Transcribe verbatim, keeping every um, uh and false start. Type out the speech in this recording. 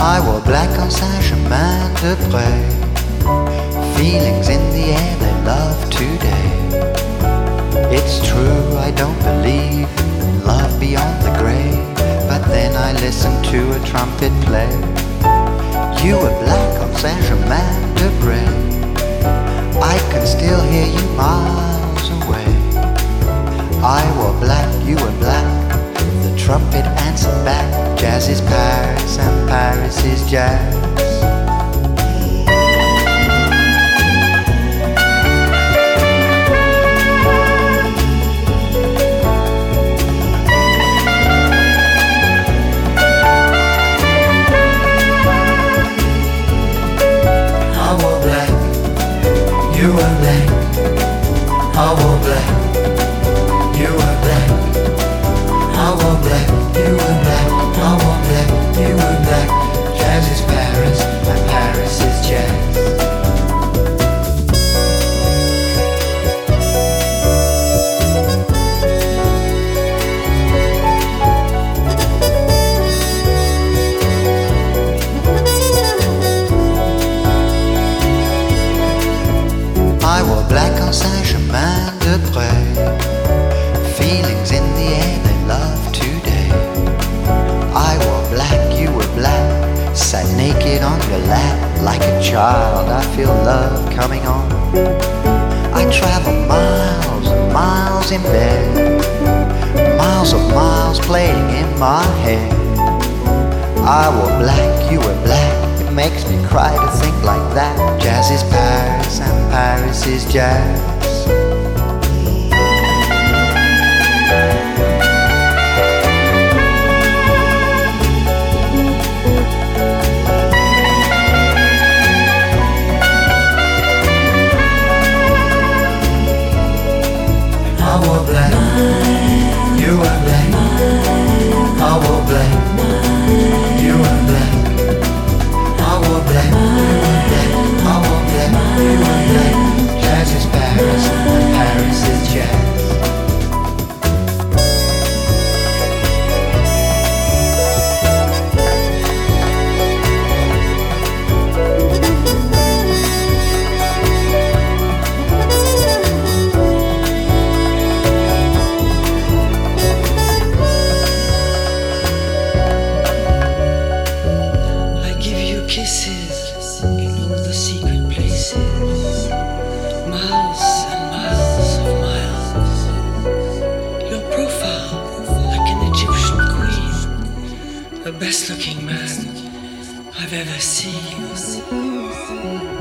I wore black on Saint-Germain-de-Prés. Feelings in the air they love today. It's true, I don't believe in love beyond the grave, but then I listened to a trumpet play. You were black on Saint-Germain-de-Prés. I can still hear you miles away. I wore black, you were black. The trumpet answered back. Jazz is Paris and Paris is jazz. You were black, I wore black. You were black, I wore black. You were black, I wore black. You were black. Jazz is Paris, and Paris is jazz. I wore black on Saint-Germain-de-Prés. Feelings in the air they love today. I wore black, you were black. Sat naked on your lap like a child. I feel love coming on. I travel miles and miles in bed. Miles of miles playing in my head. I wore black, you were black. Makes me cry to think like that. Jazz is Paris and Paris is jazz. I wore black, you were black. I wore black, you were black. I wore black, you were black. I wore black, you were black. Jazz is Paris, and Paris is jazz. Kisses in all the secret places, miles and miles of miles. Your profile like an Egyptian queen, the best looking man I've ever seen.